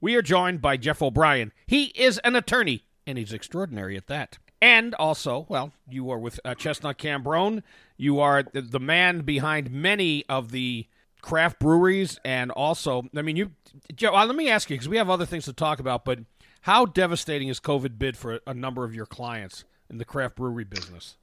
We are joined by Jeff O'Brien. He is an attorney, and he's extraordinary at that. And also, well, you are with Chestnut Cambronne. You are the man behind many of the craft breweries, and also, I mean, Joe, let me ask you, because we have other things to talk about, but how devastating has COVID been for a number of your clients in the craft brewery business?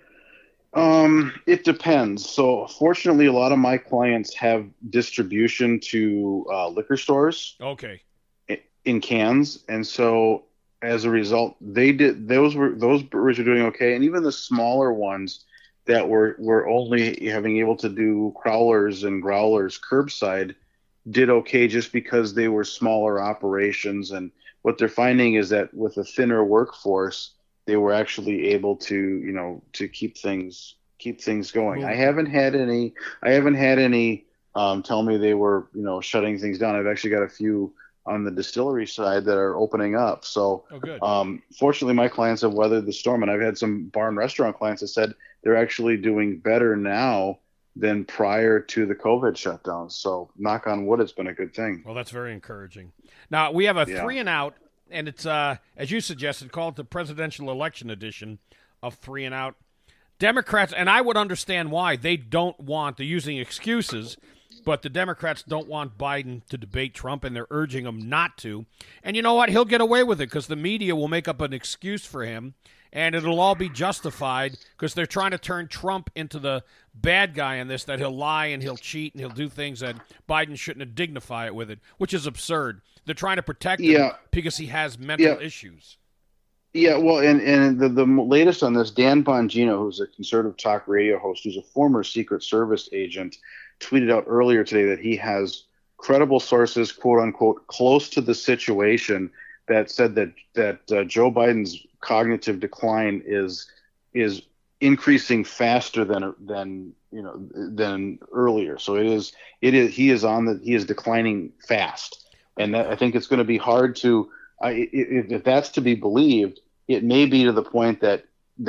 It depends. So fortunately, a lot of my clients have distribution to liquor stores. Okay. In cans, and so as a result, those breweries were doing okay, and even the smaller ones that were only having able to do crowlers and growlers curbside did okay just because they were smaller operations. And what they're finding is that with a thinner workforce, they were actually able to keep things going. I haven't had any tell me they were shutting things down. I've actually got a few on the distillery side that are opening up. So fortunately, my clients have weathered the storm, and I've had some bar and restaurant clients that said they're actually doing better now than prior to the COVID shutdown. So knock on wood, it's been a good thing. Well, that's very encouraging. Now, we have a 3 and Out, and it's, as you suggested, called the presidential election edition of 3 and Out. Democrats, and I would understand why, they're using excuses, but the Democrats don't want Biden to debate Trump, and they're urging him not to. And you know what? He'll get away with it because the media will make up an excuse for him, and it'll all be justified because they're trying to turn Trump into the bad guy in this, that he'll lie and he'll cheat and he'll do things that Biden shouldn't dignify it with it, which is absurd. They're trying to protect him because he has mental issues. Yeah, well, and the latest on this, Dan Bongino, who's a conservative talk radio host, who's a former Secret Service agent, tweeted out earlier today that he has credible sources, quote unquote, close to the situation that said that Joe Biden's cognitive decline is increasing faster than earlier. So he is declining fast, and I think it's going to be hard to if that's to be believed. It may be to the point that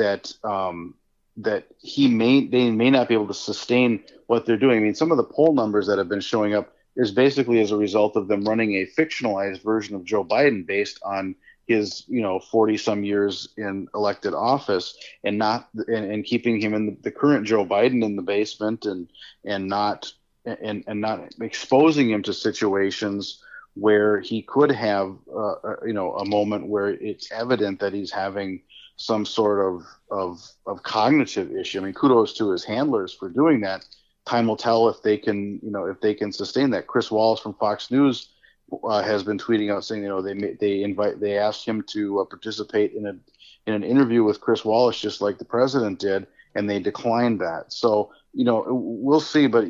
they may not be able to sustain what they're doing. I mean, some of the poll numbers that have been showing up is basically as a result of them running a fictionalized version of Joe Biden based on his 40 some years in elected office, and keeping him in the current Joe Biden in the basement and not exposing him to situations where he could have a moment where it's evident that he's having some sort of cognitive issue. I mean, kudos to his handlers for doing that. Time will tell if they can sustain that. Chris Wallace from Fox News has been tweeting out saying they asked him to participate in an interview with Chris Wallace just like the president did, and they declined that. So we'll see, but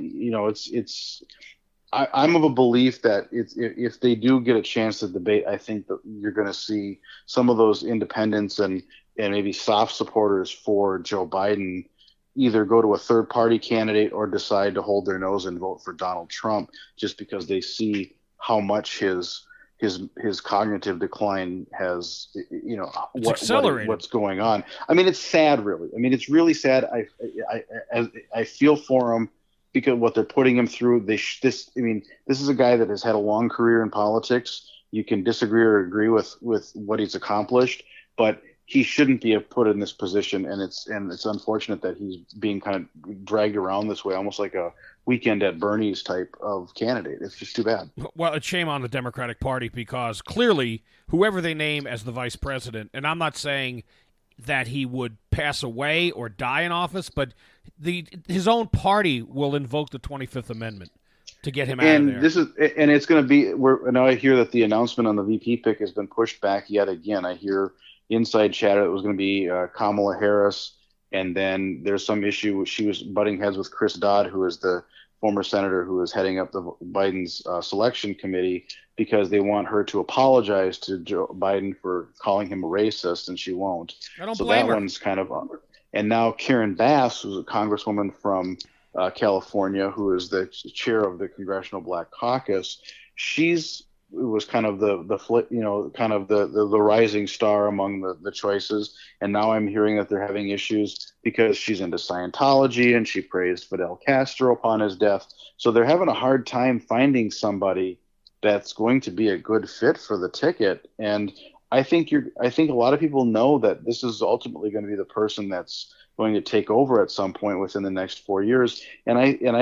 I'm of a belief that if they do get a chance to debate, I think that you're going to see some of those independents and maybe soft supporters for Joe Biden either go to a third-party candidate or decide to hold their nose and vote for Donald Trump just because they see how much his cognitive decline has, what's going on. I mean, it's sad, really. I mean, it's really sad. I feel for him because what they're putting him through. This is a guy that has had a long career in politics. You can disagree or agree with what he's accomplished, but he shouldn't be put in this position, and it's unfortunate that he's being kind of dragged around this way, almost like a Weekend at Bernie's type of candidate. It's just too bad. Well, it's shame on the Democratic Party because clearly whoever they name as the vice president, and I'm not saying that he would pass away or die in office, but his own party will invoke the 25th Amendment to get him out of there. And it's going to be now I hear that the announcement on the VP pick has been pushed back yet again. I hear inside chatter it was going to be Kamala Harris, and then there's some issue. She was butting heads with Chris Dodd, who is the former senator who is heading up the Biden's selection committee, because they want her to apologize to Joe Biden for calling him a racist, and she won't. I don't blame her. One's kind of and now Karen Bass, who's a congresswoman from California, who is the chair of the Congressional Black Caucus, was kind of the rising star among the choices. And now I'm hearing that they're having issues because she's into Scientology and she praised Fidel Castro upon his death. So they're having a hard time finding somebody that's going to be a good fit for the ticket. And I think a lot of people know that this is ultimately going to be the person that's going to take over at some point within the next 4 years. And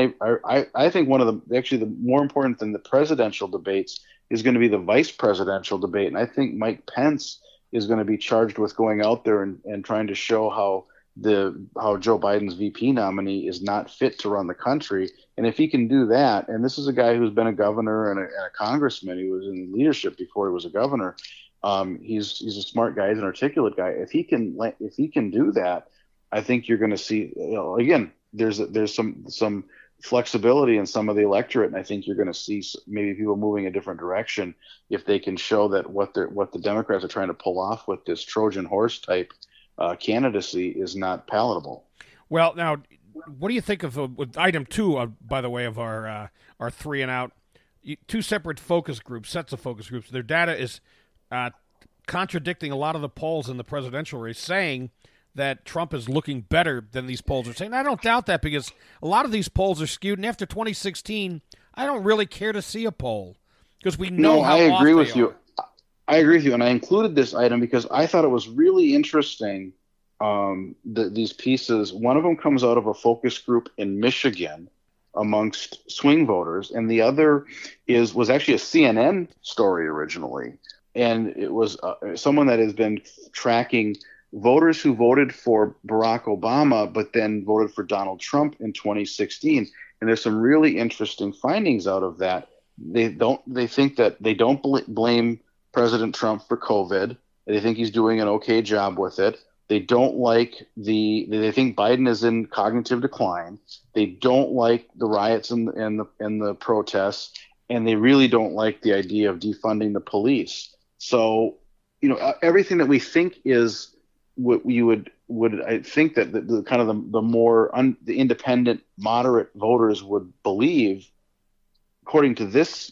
I think one of the more important than the presidential debates is going to be the vice presidential debate. And I think Mike Pence is going to be charged with going out there and trying to show how Joe Biden's VP nominee is not fit to run the country. And if he can do that, and this is a guy who's been a governor and a congressman, he was in leadership before he was a governor. He's a smart guy, he's an articulate guy. If he can do that, I think you're going to see, again, there's some flexibility in some of the electorate, and I think you're going to see maybe people moving a different direction if they can show that what the Democrats are trying to pull off with this Trojan horse type candidacy is not palatable. Well, now, what do you think of with item 2, by the way, of our 3 and out? 2 separate focus groups, sets of focus groups. Their data is contradicting a lot of the polls in the presidential race, saying that Trump is looking better than these polls are saying. I don't doubt that, because a lot of these polls are skewed. And after 2016, I don't really care to see a poll because we know how off they are. I agree with you. And I included this item because I thought it was really interesting. These pieces, one of them comes out of a focus group in Michigan amongst swing voters, and the other was actually a CNN story originally, and it was someone that has been tracking voters who voted for Barack Obama but then voted for Donald Trump in 2016. And there's some really interesting findings out of that. They think that they don't blame President Trump for COVID. They think he's doing an okay job with it. They don't like they think Biden is in cognitive decline. They don't like the riots and the protests, and they really don't like the idea of defunding the police. So, everything that we think is what you would I think that the kind of the more the independent moderate voters would believe, according to this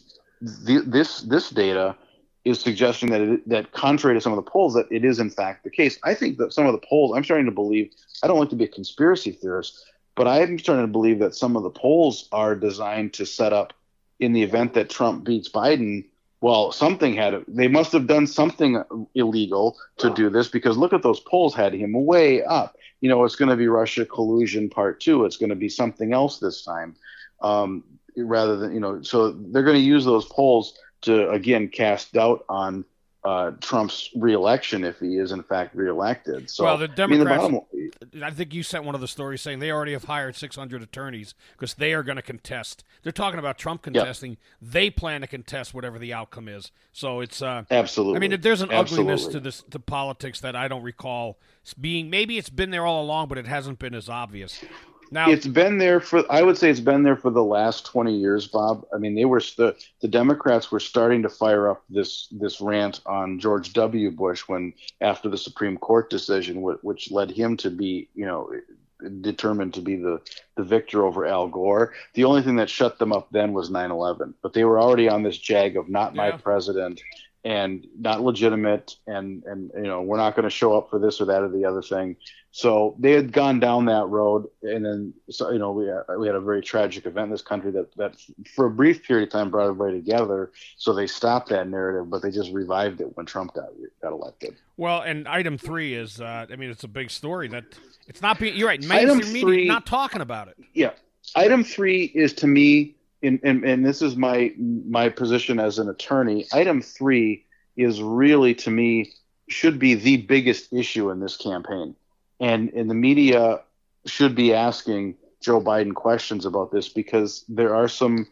data, is suggesting that contrary to some of the polls, that it is in fact the case. I think that some of the polls, I'm starting to believe, I don't like to be a conspiracy theorist, but I'm starting to believe that some of the polls are designed to set up, in the event that Trump beats Biden, well, they must have done something illegal to do this, because look at those polls had him way up. It's going to be Russia collusion part 2. It's going to be something else this time, rather than, so they're going to use those polls to, again, cast doubt on Trump's reelection if he is in fact reelected. So, well, the Democrats, I think you sent one of the stories saying they already have hired 600 attorneys because they are going to contest. They're talking about Trump contesting. Yep. They plan to contest whatever the outcome is. So it's absolutely. I mean, there's an ugliness to politics that I don't recall being. Maybe it's been there all along, but it hasn't been as obvious. Now, it's been there I would say it's been there for the last 20 years, Bob. I mean, the Democrats were starting to fire up this rant on George W. Bush after the Supreme Court decision, which led him to be, determined to be the victor over Al Gore. The only thing that shut them up then was 9/11, but they were already on this jag of not my president and not legitimate, and we're not going to show up for this or that or the other thing. So they had gone down that road, and then we had a very tragic event in this country that for a brief period of time brought everybody together. So they stopped that narrative, but they just revived it when Trump got elected. Well, and item 3 is, it's a big story that it's not being. You're right, mainstream media not talking about it. Yeah, item 3 is, to me, and this is my position as an attorney. Item 3 is really, to me, should be the biggest issue in this campaign. And the media should be asking Joe Biden questions about this, because there are some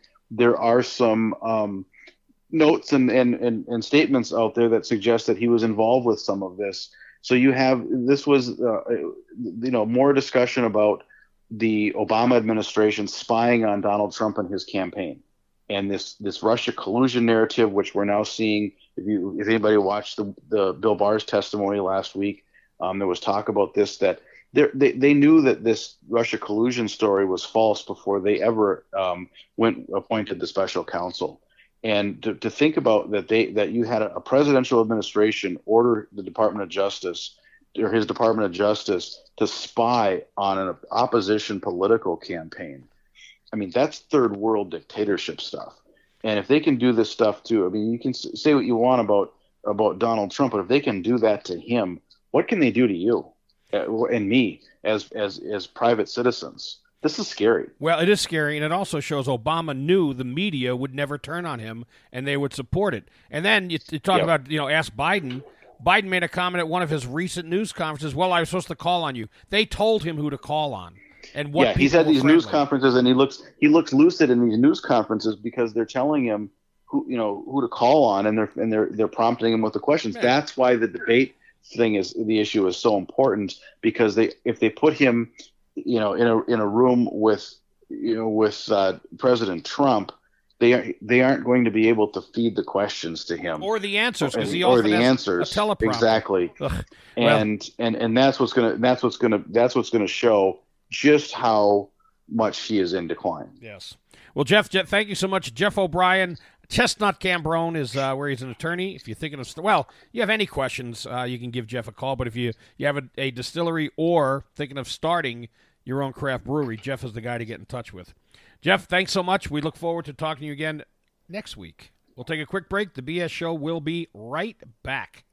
notes and statements out there that suggest that he was involved with some of this. So this was more discussion about the Obama administration spying on Donald Trump and his campaign, and this Russia collusion narrative, which we're now seeing. If anybody watched the Bill Barr's testimony last week, there was talk about this, that they knew that this Russia collusion story was false before they ever appointed the special counsel. And to think about that you had a presidential administration order the Department of Justice, or his Department of Justice, to spy on an opposition political campaign. I mean, that's third world dictatorship stuff. And if they can do this stuff too, I mean, you can say what you want about Donald Trump, but if they can do that to him, what can they do to you and me as private citizens? This is scary. Well, it is scary, and it also shows Obama knew the media would never turn on him, and they would support it. And then you talk about, ask Biden. Biden made a comment at one of his recent news conferences. Well, I was supposed to call on you. They told him who to call on, and what. Yeah, he's had these news conferences, and he looks lucid in these news conferences because they're telling him who to call on, and they're prompting him with the questions. Man. That's why the debate the issue is so important, because if they put him in a room with President Trump, they aren't going to be able to feed the questions to him or the answers, because he or often the has answers a teleprompter. Exactly. And that's what's gonna show just how much he is in decline. Yes. Well, Jeff, thank you so much. Jeff O'Brien, Chestnut Cambronne is where he's an attorney. If you're thinking of, you have any questions, you can give Jeff a call. But if you have a distillery or thinking of starting your own craft brewery, Jeff is the guy to get in touch with. Jeff, thanks so much. We look forward to talking to you again next week. We'll take a quick break. The BS Show will be right back.